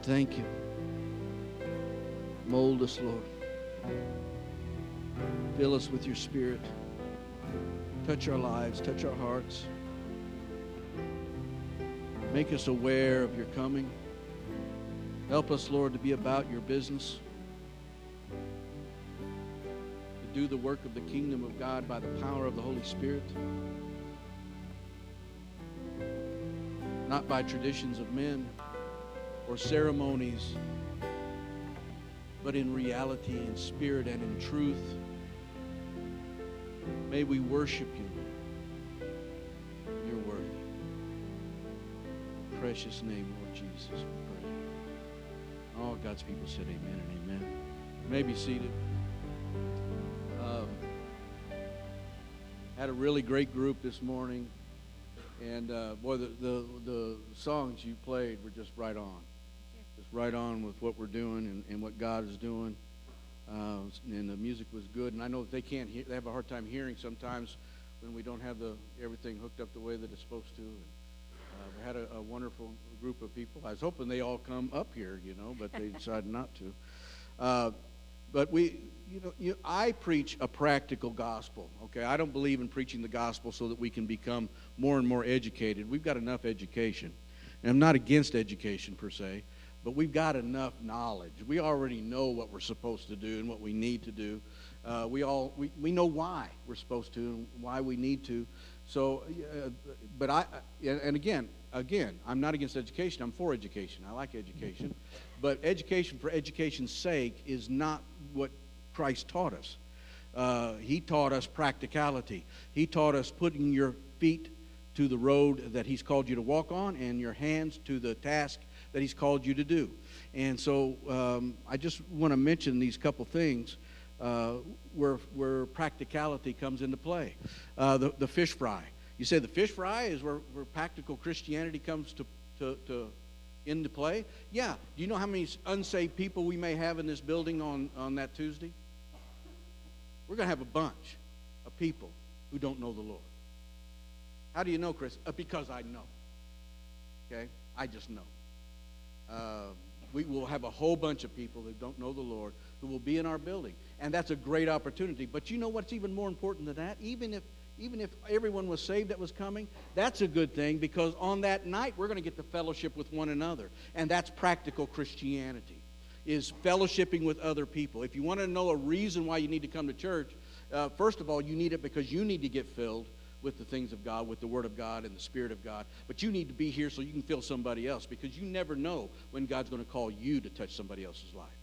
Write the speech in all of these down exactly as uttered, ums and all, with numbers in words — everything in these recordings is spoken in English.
Thank you. Mold us, Lord. Fill us with your Spirit. Touch our lives, touch our hearts. Make us aware of your coming. Help us, Lord, to be about your business. To do the work of the kingdom of God by the power of the Holy Spirit. Not by traditions of men or ceremonies, but in reality, in spirit, and in truth. May we worship you, Lord. You're worthy. In precious name, Lord Jesus, we pray. All God's people said amen and amen. You may be seated. Um, had a really great group this morning. And, uh, boy, the, the, the songs you played were just right on. Just right on with what we're doing and, and what God is doing. Uh, and the music was good. And I know that they can't hear, they have a hard time hearing sometimes when we don't have the everything hooked up the way that it's supposed to. And, uh, we had a, a wonderful group of people. I was hoping they all come up here, you know, but they decided not to. Uh, but we, you know, you, I preach a practical gospel, okay? I don't believe in preaching the gospel so that we can become more and more educated. We've got enough education. And I'm not against education per se, but we've got enough knowledge. We already know what we're supposed to do and what we need to do. Uh, we all we, we know why we're supposed to and why we need to. So, uh, but I and again, again, I'm not against education. I'm for education. I like education, but education for education's sake is not what Christ taught us. Uh, he taught us practicality. He taught us putting your feet to the road that he's called you to walk on and your hands to the task that he's called you to do. And so um, I just want to mention these couple things uh, where where practicality comes into play. Uh, the, the fish fry. You say the fish fry is where, where practical Christianity comes to, to, to into play? Yeah. Do you know how many unsaved people we may have in this building on, on that Tuesday? We're going to have a bunch of people who don't know the Lord. How do you know, Chris? Uh, because I know. Okay? I just know. Uh, we will have a whole bunch of people that don't know the Lord who will be in our building. And that's a great opportunity. But you know what's even more important than that? Even if even if everyone was saved that was coming, that's a good thing, because on that night we're going to get to fellowship with one another. And that's practical Christianity, is fellowshipping with other people. If you want to know a reason why you need to come to church, uh, first of all, you need it because you need to get filled with the things of God, with the Word of God and the Spirit of God. But you need to be here so you can fill somebody else, because you never know when God's going to call you to touch somebody else's life.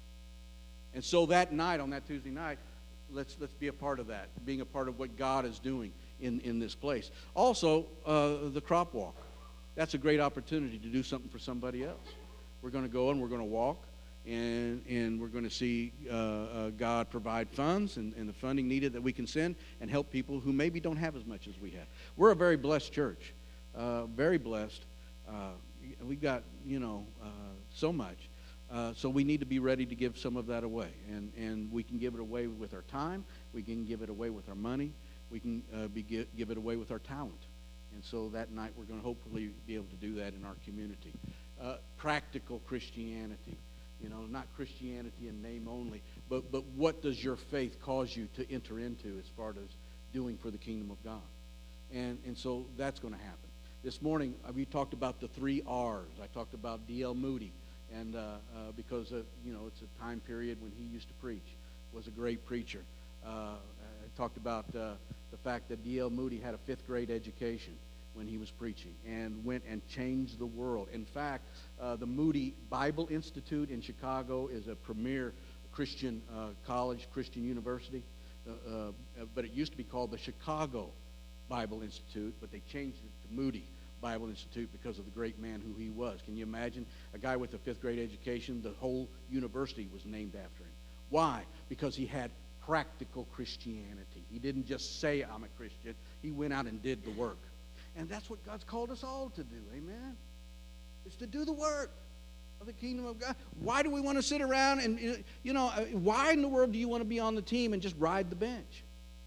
And so that night, on that Tuesday night, let's let's be a part of that, being a part of what God is doing in, in this place. Also, uh, the crop walk. That's a great opportunity to do something for somebody else. We're going to go and we're going to walk. And, and we're going to see uh, uh, God provide funds and, and the funding needed that we can send and help people who maybe don't have as much as we have. We're a very blessed church, uh, very blessed. Uh, we've got, you know, uh, so much. Uh, so we need to be ready to give some of that away. And, and we can give it away with our time. We can give it away with our money. We can uh, be, give, give it away with our talent. And so that night we're going to hopefully be able to do that in our community. Uh, practical Christianity. You know, not Christianity in name only, but but what does your faith cause you to enter into as far as doing for the kingdom of God? And and so that's going to happen. This morning, uh, we talked about the three R's. I talked about D L Moody, and uh, uh, because, uh, you know, it's a time period when he used to preach, was a great preacher. Uh, I talked about uh, the fact that D L Moody had a fifth grade education when he was preaching and went and changed the world. In fact, uh, the Moody Bible Institute in Chicago is a premier Christian uh, college, Christian university, uh, uh, but it used to be called the Chicago Bible Institute, but they changed it to Moody Bible Institute because of the great man who he was. Can you imagine? A guy with a fifth grade education, the whole university was named after him. Why? Because he had practical Christianity. He didn't just say, I'm a Christian. He went out and did the work. And that's what God's called us all to do, amen? It's to do the work of the kingdom of God. Why do we want to sit around and, you know, why in the world do you want to be on the team and just ride the bench?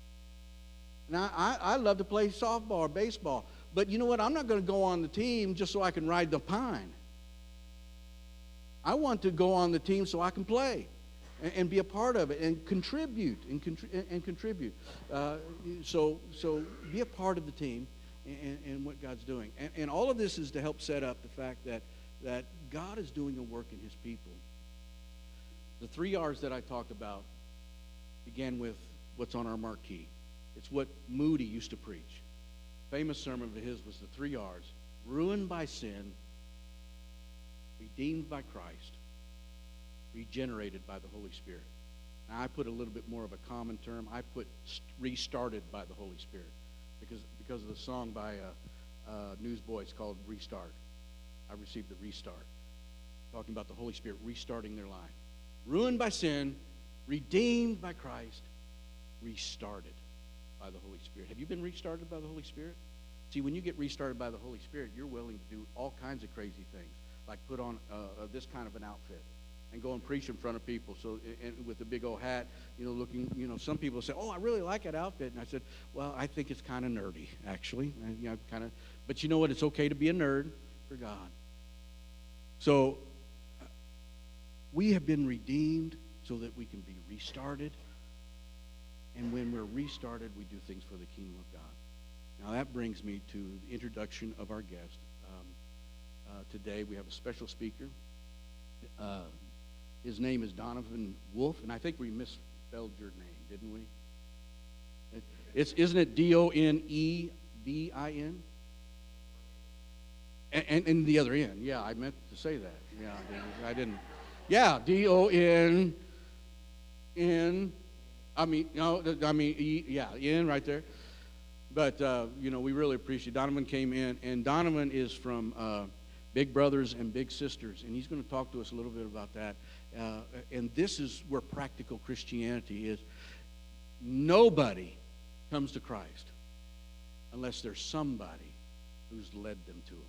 Now, I, I love to play softball or baseball, but you know what? I'm not going to go on the team just so I can ride the pine. I'm I want to go on the team so I can play and, and be a part of it and contribute and, contri- and contribute. Uh, so, so be a part of the team and, and what God's doing. And, and all of this is to help set up the fact that, that God is doing a work in his people. The three R's that I talked about began with what's on our marquee. It's what Moody used to preach. Famous sermon of his was the three R's: ruined by sin, redeemed by Christ, regenerated by the Holy Spirit. Now I put a little bit more of a common term. I put restarted by the Holy Spirit because because of the song by uh, uh, Newsboys called Restart. I received the restart, talking about the Holy Spirit restarting their life. Ruined by sin, redeemed by Christ, restarted by the Holy Spirit. Have you been restarted by the Holy Spirit? See, when you get restarted by the Holy Spirit, you're willing to do all kinds of crazy things, like put on uh, uh, this kind of an outfit and go and preach in front of people. So, and with a big old hat, you know, looking, you know, some people say, "Oh, I really like that outfit," and I said, "Well, I think it's kind of nerdy, actually." And, you know, kind of, but you know what? It's okay to be a nerd for God. So, we have been redeemed so that we can be restarted. And when we're restarted, we do things for the kingdom of God. Now that brings me to the introduction of our guest. Um, uh, today we have a special speaker. Uh, his name is Donovan Wolf, and I think we misspelled your name, didn't we? It, it's isn't it D O N E V I N? And, and, and the other N. Yeah, I meant to say that. Yeah, I didn't. I didn't. Yeah, D O N N. I mean, no, I mean, E, yeah, N right there. But, uh, you know, we really appreciate Donovan came in, and Donovan is from uh, Big Brothers and Big Sisters, and he's going to talk to us a little bit about that. Uh, and this is where practical Christianity is. Nobody comes to Christ unless there's somebody who's led them to him.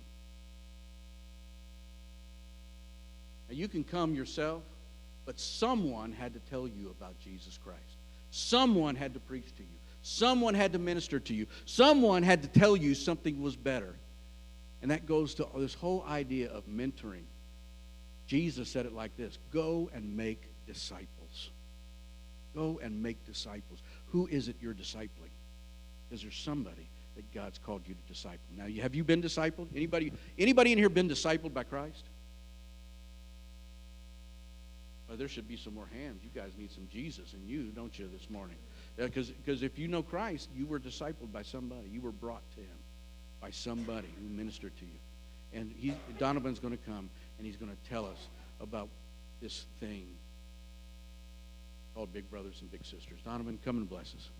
Now, you can come yourself, but someone had to tell you about Jesus Christ. Someone had to preach to you. Someone had to minister to you. Someone had to tell you something was better. And that goes to this whole idea of mentoring. Jesus said it like this: go and make disciples. Go and make disciples. Who is it you're discipling? Because there's somebody that God's called you to disciple. Now, have you been discipled? Anybody, anybody in here been discipled by Christ? Well, there should be some more hands. You guys need some Jesus in you, don't you, this morning? Because uh, because if you know Christ, you were discipled by somebody. You were brought to him by somebody who ministered to you. And he, Donovan's going to come, and he's going to tell us about this thing called Big Brothers and Big Sisters. Donovan, come and bless us.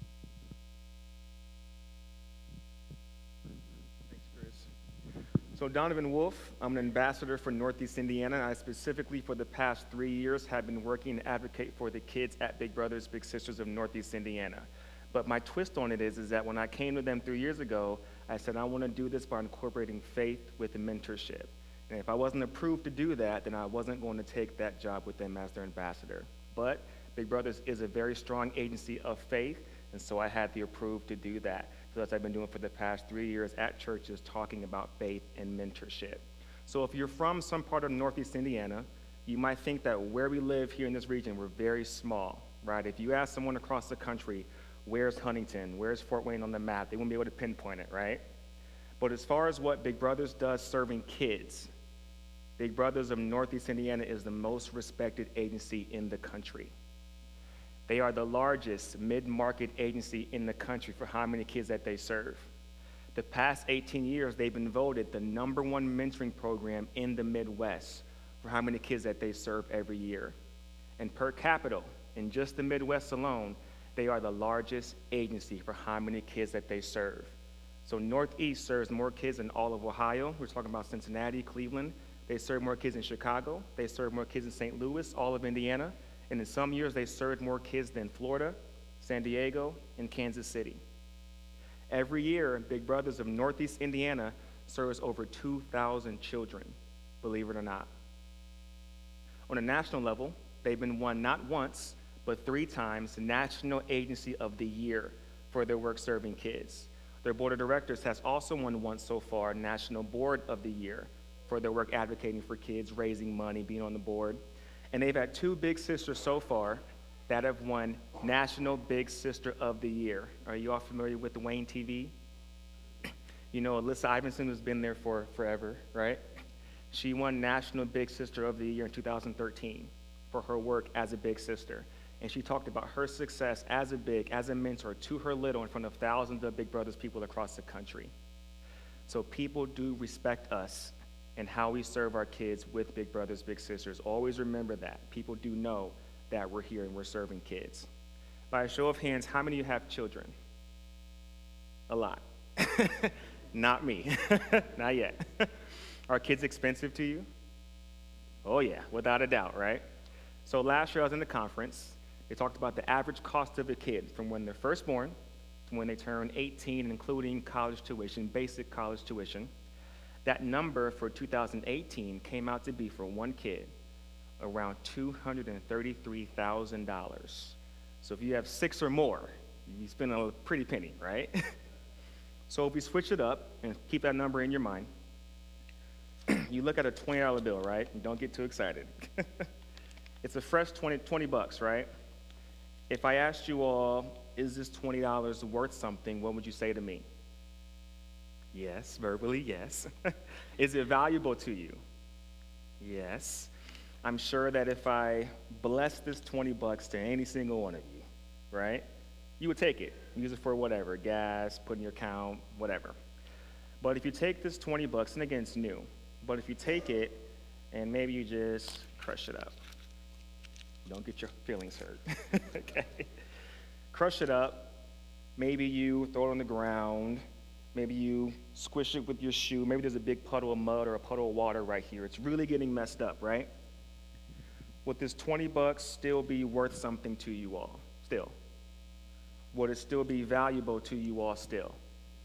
Thanks, Chris. So Donovan Wolf, I'm an ambassador for Northeast Indiana. I specifically, for the past three years, have been working to advocate for the kids at Big Brothers, Big Sisters of Northeast Indiana. But my twist on it is, is that when I came to them three years ago, I said, I want to do this by incorporating faith with mentorship. And if I wasn't approved to do that, then I wasn't going to take that job with them as their ambassador. But Big Brothers is a very strong agency of faith, and so I had the approved to do that. So that's what I've been doing for the past three years at churches, talking about faith and mentorship. So if you're from some part of Northeast Indiana, you might think that where we live here in this region, we're very small, right? If you ask someone across the country, where's Huntington, where's Fort Wayne on the map, they won't be able to pinpoint it, right? But as far as what Big Brothers does serving kids, Big Brothers of Northeast Indiana is the most respected agency in the country. They are the largest mid-market agency in the country for how many kids that they serve. The past eighteen years, they've been voted the number one mentoring program in the Midwest for how many kids that they serve every year. And per capita, in just the Midwest alone, they are the largest agency for how many kids that they serve. So Northeast serves more kids than all of Ohio. We're talking about Cincinnati, Cleveland. They serve more kids in Chicago. They serve more kids in Saint Louis, all of Indiana. And in some years, they served more kids than Florida, San Diego, and Kansas City. Every year, Big Brothers of Northeast Indiana serves over two thousand children, believe it or not. On a national level, they've been won not once, but three times National Agency of the Year for their work serving kids. Their board of directors has also won once so far National Board of the Year for their work advocating for kids, raising money, being on the board. And they've had two big sisters so far that have won National Big Sister of the Year. Are you all familiar with the Wayne T V? You know, Alyssa Iverson has been there for forever, right? She won National Big Sister of the Year in two thousand thirteen for her work as a big sister. And she talked about her success as a big, as a mentor to her little in front of thousands of Big Brothers people across the country. So people do respect us and how we serve our kids with Big Brothers, Big Sisters. Always remember that. People do know that we're here and we're serving kids. By a show of hands, how many of you have children? A lot. Not me. Not yet. Are kids expensive to you? Oh yeah, without a doubt, right? So last year I was in the conference. They talked about the average cost of a kid from when they're first born to when they turn eighteen, including college tuition, basic college tuition. That number for two thousand eighteen came out to be, for one kid, around two hundred thirty-three thousand dollars. So if you have six or more, you spend a pretty penny, right? So if we switch it up and keep that number in your mind, you look at a twenty dollar bill, right? And don't get too excited. It's a fresh twenty, twenty bucks, right? If I asked you all, is this twenty dollars worth something, what would you say to me? Yes, verbally, yes. Is it valuable to you? Yes. I'm sure that if I bless this twenty bucks to any single one of you, right, you would take it. Use it for whatever, gas, put in your account, whatever. But if you take this twenty bucks, and again, it's new, but if you take it and maybe you just crush it up, don't get your feelings hurt, okay? Crush it up. Maybe you throw it on the ground. Maybe you squish it with your shoe. Maybe there's a big puddle of mud or a puddle of water right here. It's really getting messed up, right? Would this twenty bucks still be worth something to you all? Still. Would it still be valuable to you all still?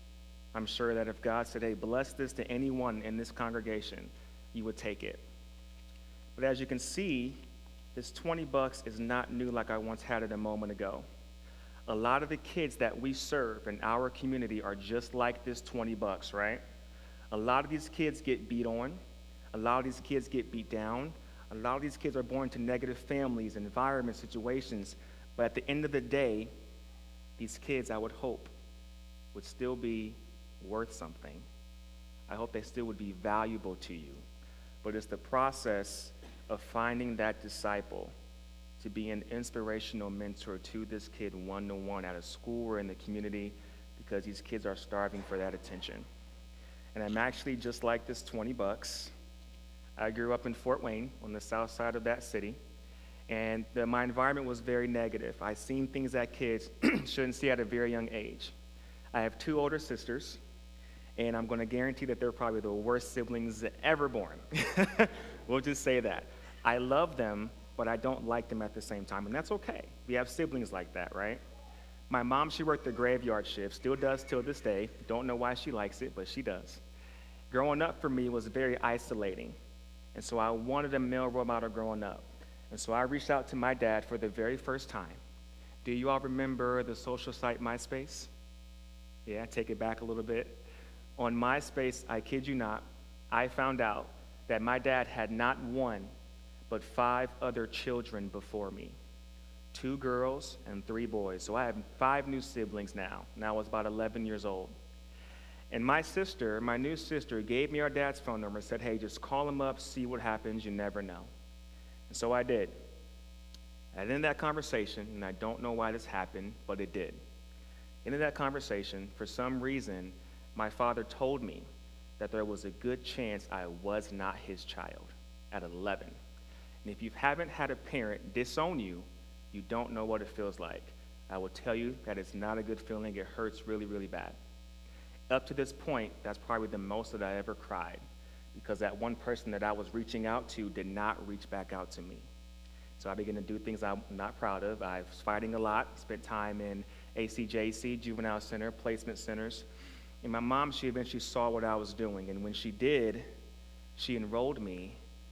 I'm sure that if God said, hey, bless this to anyone in this congregation, you would take it. But as you can see, this twenty bucks is not new like I once had it a moment ago. A lot of the kids that we serve in our community are just like this twenty bucks, right? A lot of these kids get beat on. A lot of these kids get beat down. A lot of these kids are born to negative families, environments, situations. But at the end of the day, these kids, I would hope, would still be worth something. I hope they still would be valuable to you. But it's the process of finding that disciple to be an inspirational mentor to this kid one-to-one at a school or in the community, because these kids are starving for that attention. And I'm actually just like this twenty bucks. I grew up in Fort Wayne on the south side of that city, and the, my environment was very negative. I seen things that kids shouldn't see at a very young age. I have two older sisters, and I'm going to guarantee that they're probably the worst siblings ever born. We'll just say that. I love them, but I don't like them at the same time, and that's okay. We have siblings like that, right? My mom, she worked the graveyard shift, still does till this day. Don't know why she likes it, but she does. Growing up for me was very isolating, and so I wanted a male role model growing up. And so I reached out to my dad for the very first time. Do you all remember the social site MySpace? Yeah, take it back a little bit. On MySpace, I kid you not, I found out that my dad had not one, but five other children before me. Two girls and three boys. So I have five new siblings now. And I was about eleven years old. And my sister, my new sister, gave me our dad's phone number and said, hey, just call him up, see what happens, you never know. And so I did. And in that conversation, and I don't know why this happened, but it did. In that conversation, for some reason, my father told me that there was a good chance I was not his child at eleven. And if you haven't had a parent disown you, you don't know what it feels like. I will tell you that it's not a good feeling. It hurts really, really bad. Up to this point, that's probably the most that I ever cried, because that one person that I was reaching out to did not reach back out to me. So I began to do things I'm not proud of. I was fighting a lot, spent time in A C J C, Juvenile Center, placement centers. And my mom, she eventually saw what I was doing. And when she did, she enrolled me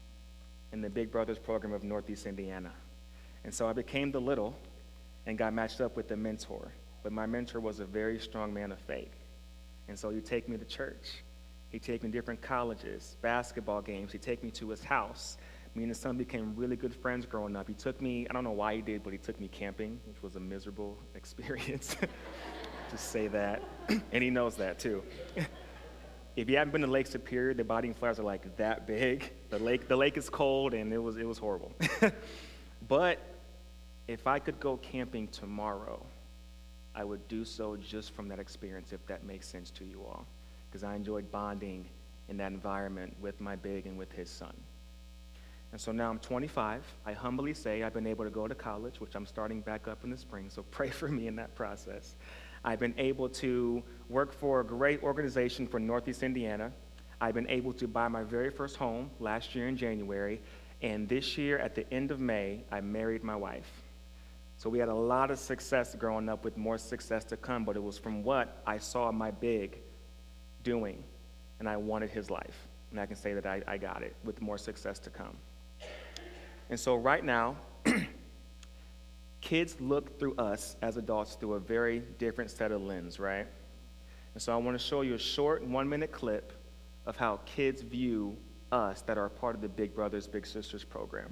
in the Big Brothers program of Northeast Indiana. And so I became the little and got matched up with the mentor. But my mentor was a very strong man of faith. And so he'd take me to church. He'd take me to different colleges, basketball games. He'd take me to his house. Me and his son became really good friends growing up. He took me, I don't know why he did, but he took me camping, which was a miserable experience. Just say that. And he knows that too. If you haven't been to Lake Superior, the Bodding Flats are like that big. The lake, the lake is cold, and it was, it was horrible. But if I could go camping tomorrow, I would do so just from that experience, if that makes sense to you all, because I enjoyed bonding in that environment with my big and with his son. And so now I'm twenty-five. I humbly say I've been able to go to college, which I'm starting back up in the spring, so pray for me in that process. I've been able to work for a great organization for Northeast Indiana. I've been able to buy my very first home last year in January, and this year at the end of May, I married my wife. So we had a lot of success growing up, with more success to come, but it was from what I saw my big doing, and I wanted his life. And I can say that I, I got it, with more success to come. And so right now, kids look through us as adults through a very different set of lens, right? And so I want to show you a short one-minute clip of how kids view us that are part of the Big Brothers Big Sisters program.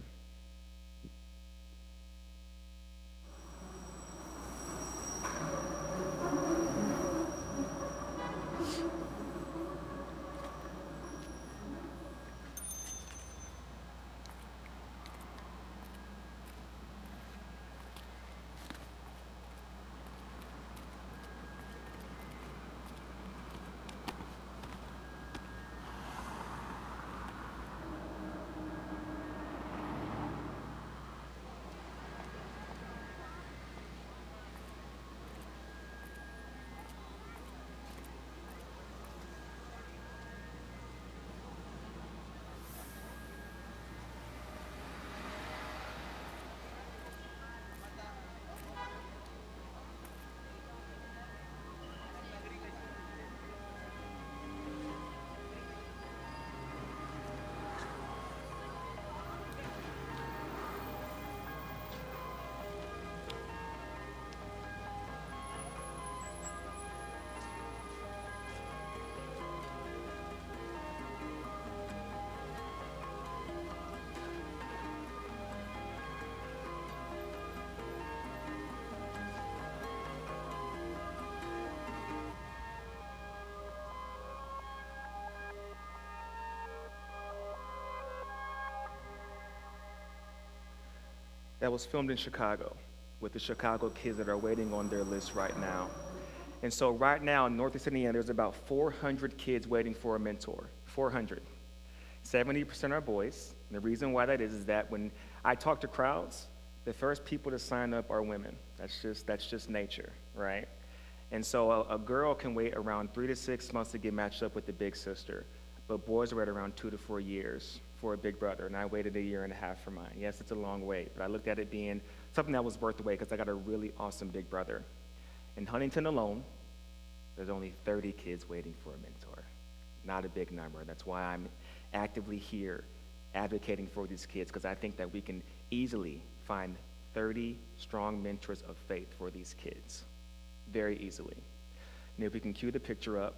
That was filmed in Chicago with the Chicago kids that are waiting on their list right now. And so right now in Northeast Indiana, there's about four hundred kids waiting for a mentor, four hundred. seventy percent are boys. And the reason why that is is that when I talk to crowds, the first people to sign up are women. That's just, that's just nature, right? And so a, a girl can wait around three to six months to get matched up with the big sister, but boys wait around two to four years for a big brother, and I waited a year and a half for mine. Yes, it's a long wait, but I looked at it being something that was worth the wait because I got a really awesome big brother. In Huntington alone, there's only thirty kids waiting for a mentor. Not a big number. That's why I'm actively here advocating for these kids, because I think that we can easily find thirty strong mentors of faith for these kids, very easily. And if we can cue the picture up,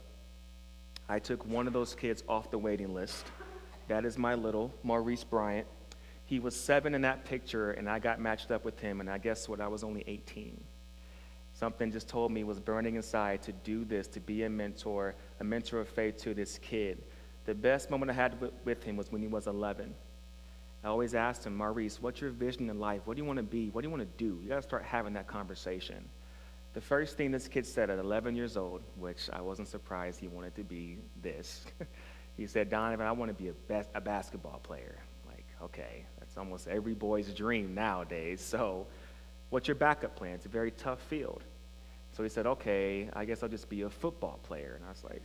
I took one of those kids off the waiting list. That is my little Maurice Bryant. He was seven in that picture, and I got matched up with him, and I guess what, I was only eighteen. Something just told me was burning inside to do this, to be a mentor, a mentor of faith to this kid. The best moment I had with him was when he was eleven. I always asked him, Maurice, what's your vision in life? What do you want to be? What do you want to do? You got to start having that conversation. The first thing this kid said at eleven years old, which I wasn't surprised he wanted to be this, he said, Donovan, I want to be a, bas- a basketball player. Like, okay, that's almost every boy's dream nowadays. So what's your backup plan? It's a very tough field. So he said, okay, I guess I'll just be a football player. And I was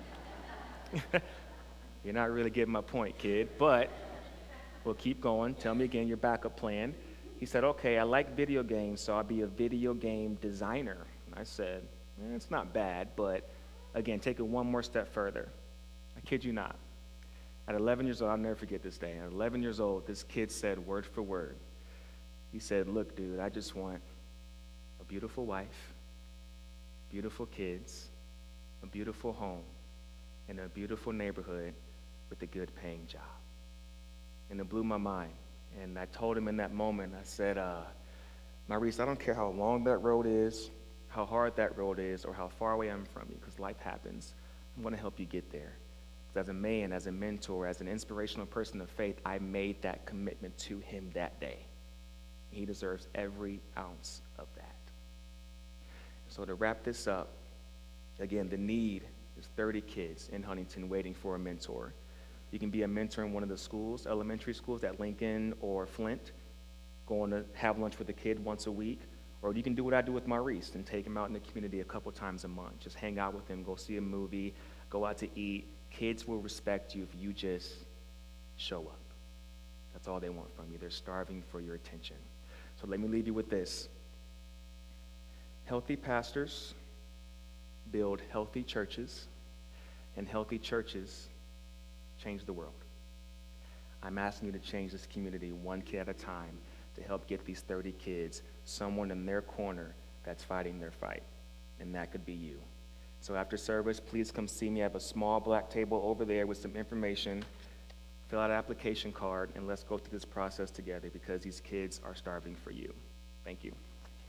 like, you're not really getting my point, kid, but we'll keep going. Tell me again your backup plan. He said, okay, I like video games, so I'll be a video game designer. And I said, eh, it's not bad, but again, take it one more step further. I kid you not. At eleven years old, I'll never forget this day. At eleven years old, this kid said word for word. He said, look, dude, I just want a beautiful wife, beautiful kids, a beautiful home, in a beautiful neighborhood with a good paying job. And it blew my mind. And I told him in that moment, I said, uh, Maurice, I don't care how long that road is, how hard that road is, or how far away I'm from you, because life happens. I'm going to help you get there. Because as a man, as a mentor, as an inspirational person of faith, I made that commitment to him that day. He deserves every ounce of that. So to wrap this up, again, the need is thirty kids in Huntington waiting for a mentor. You can be a mentor in one of the schools, elementary schools at Lincoln or Flint, going to have lunch with a kid once a week, or you can do what I do with Maurice and take him out in the community a couple times a month. Just hang out with him, go see a movie, go out to eat. Kids will respect you if you just show up. That's all they want from you. They're starving for your attention. So let me leave you with this. Healthy pastors build healthy churches, and healthy churches change the world. I'm asking you to change this community one kid at a time to help get these thirty kids someone in their corner that's fighting their fight, and that could be you. So after service, please come see me. I have a small black table over there with some information. Fill out an application card, and let's go through this process together because these kids are starving for you. Thank you.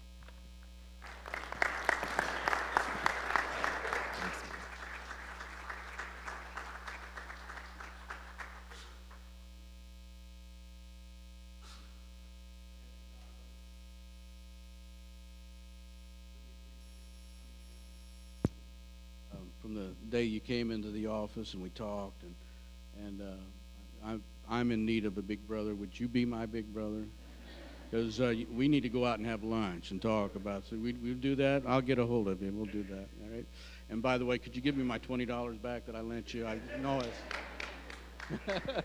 From the day you came into the office and we talked, and and uh, I'm I'm in need of a big brother. Would you be my big brother? Because uh, we need to go out and have lunch and talk about. So we we'll do that. I'll get a hold of you. We'll do that. All right. And by the way, could you give me my twenty dollars back that I lent you? I know it's.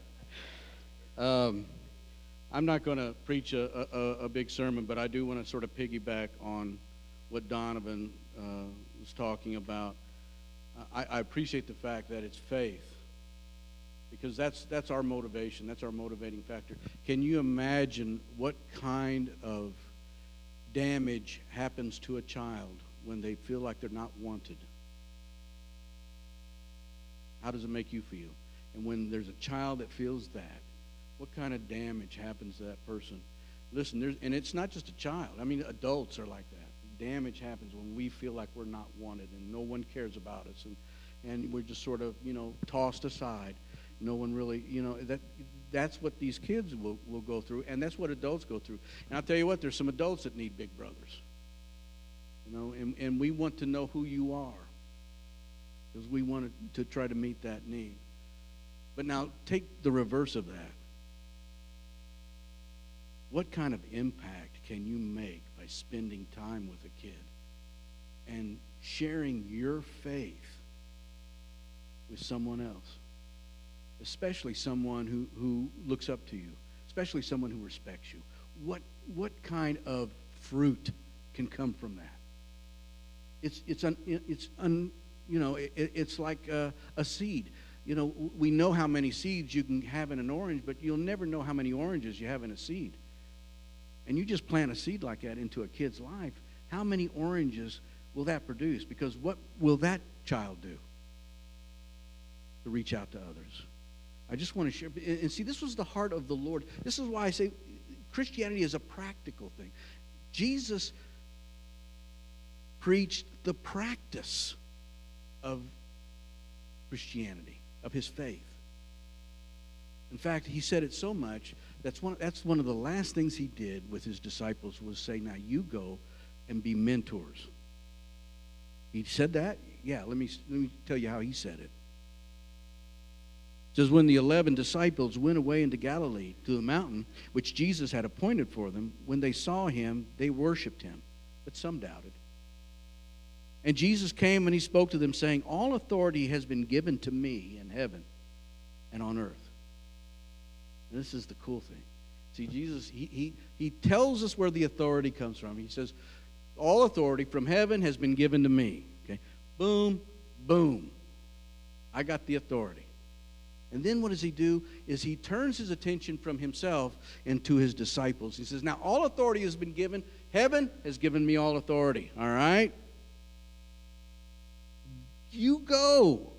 um, I'm not going to preach a, a a big sermon, but I do want to sort of piggyback on what Donovan uh, was talking about. I, I appreciate the fact that it's faith, because that's that's our motivation. That's our motivating factor. Can you imagine what kind of damage happens to a child when they feel like they're not wanted? How does it make you feel? And when there's a child that feels that, what kind of damage happens to that person? Listen, there's, and it's not just a child. I mean, adults are like that. Damage happens when we feel like we're not wanted and no one cares about us, and and we're just sort of, you know, tossed aside. No one really, you know, that that's what these kids will, will go through, and that's what adults go through. And I'll tell you what, there's some adults that need big brothers, you know, and, and we want to know who you are because we want to try to meet that need. But now take the reverse of that. What kind of impact can you make by spending time with a kid and sharing your faith with someone else, especially someone who, who looks up to you, especially someone who respects you? What what kind of fruit can come from that? It's it's un, it's un, you know it, it's like a, a seed. You know, we know how many seeds you can have in an orange, but you'll never know how many oranges you have in a seed. And you just plant a seed like that into a kid's life, how many oranges will that produce? Because what will that child do to reach out to others? I just want to share. And see, this was the heart of the Lord. This is why I say Christianity is a practical thing. Jesus preached the practice of Christianity, of his faith. In fact, he said it so much, that's one, that's one of the last things he did with his disciples was say, now you go and be mentors. He said that? Yeah, let me, let me tell you how he said it. It says, when the eleven disciples went away into Galilee to the mountain, which Jesus had appointed for them, when they saw him, they worshiped him, but some doubted. And Jesus came and he spoke to them, saying, all authority has been given to me in heaven and on earth. And this is the cool thing. See, Jesus, he, he, he tells us where the authority comes from. He says, all authority from heaven has been given to me. Okay, boom, boom. I got the authority. And then what does he do is he turns his attention from himself into his disciples. He says, now all authority has been given. Heaven has given me all authority. All right? You go.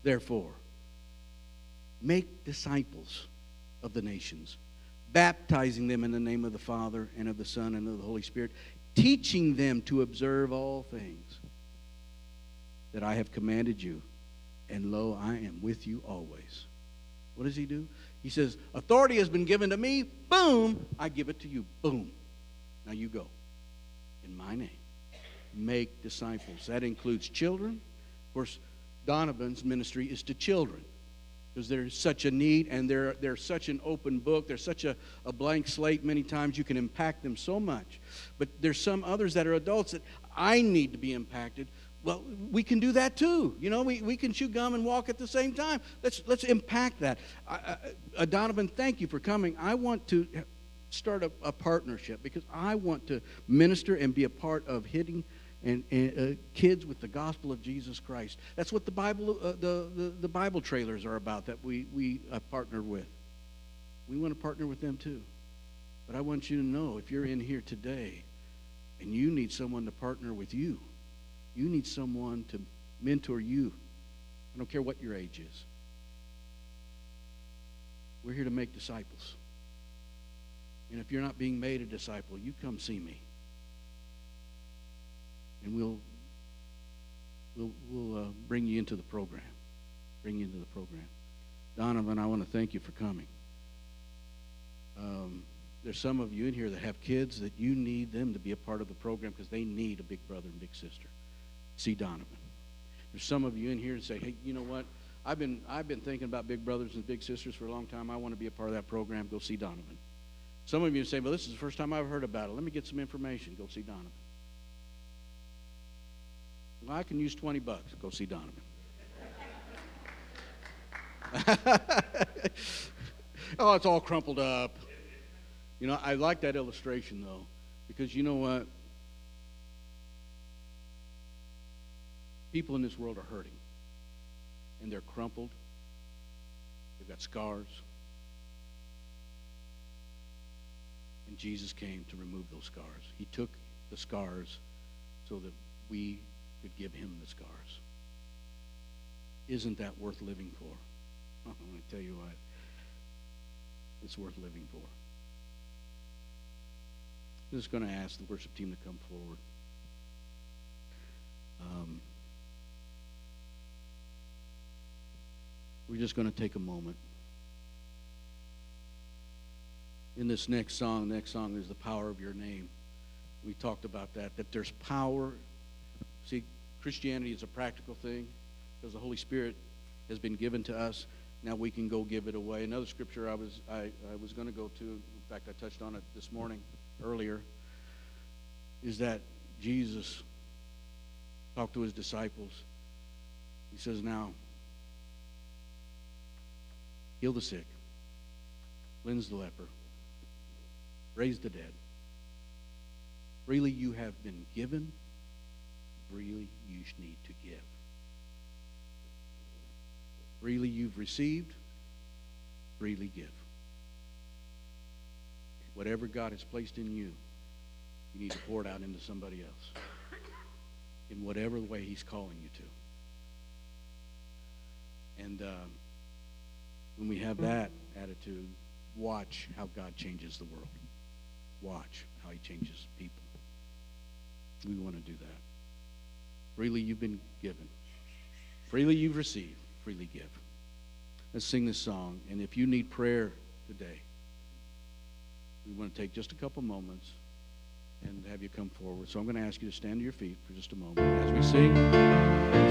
therefore, make disciples of the nations, baptizing them in the name of the Father and of the Son and of the Holy Spirit, teaching them to observe all things that I have commanded you. And lo, I am with you always. What does he do? He says, authority has been given to me. Boom, I give it to you. Boom. Now you go. In my name. Make disciples. That includes children. Of course, Donovan's ministry is to children, because there's such a need, and they're, they're such an open book. They're such a, a blank slate. Many times you can impact them so much. But there's some others that are adults that I need to be impacted. Well, we can do that too. You know, we, we can chew gum and walk at the same time. Let's let's impact that. I, I, Donovan, thank you for coming. I want to start a, a partnership, because I want to minister and be a part of hitting and, and uh, kids with the gospel of Jesus Christ. That's what the Bible uh, the, the the Bible trailers are about, that we we uh, partner with. We want to partner with them too. But I want you to know, if you're in here today and you need someone to partner with you, you need someone to mentor you. I don't care what your age is. We're here to make disciples. And if you're not being made a disciple, you come see me. And we'll we'll we'll uh, bring you into the program. Bring you into the program. Donovan, I want to thank you for coming. Um, there's some of you in here that have kids that you need them to be a part of the program, because they need a big brother and big sister. See Donovan. There's some of you in here and say, hey, you know what? I've been I've been thinking about big brothers and big sisters for a long time. I want to be a part of that program. Go see Donovan. Some of you say, well, this is the first time I've heard about it. Let me get some information. Go see Donovan. Well, I can use twenty bucks. Go see Donovan. Oh, it's all crumpled up. You know, I like that illustration, though, because you know what? People in this world are hurting, and they're crumpled. They've got scars. And Jesus came to remove those scars. He took the scars so that we could give him the scars. Isn't that worth living for? I'm going to tell you what. It's worth living for. I'm just going to ask the worship team to come forward. Um, we're just going to take a moment. In this next song, the next song is The Power of Your Name. We talked about that, that there's power. See, Christianity is a practical thing because the Holy Spirit has been given to us. Now we can go give it away. Another scripture I was I, I was going to go to, in fact, I touched on it this morning earlier, is that Jesus talked to his disciples. He says, now, heal the sick, cleanse the leper, raise the dead. Freely you have been given, freely you need to give. Freely you've received, freely give. Whatever God has placed in you, you need to pour it out into somebody else in whatever way he's calling you to. And um, when we have that attitude, watch how God changes the world. Watch how he changes people. We want to do that. Freely you've been given. Freely you've received. Freely give. Let's sing this song. And if you need prayer today, we want to take just a couple moments and have you come forward. So I'm going to ask you to stand to your feet for just a moment as we sing.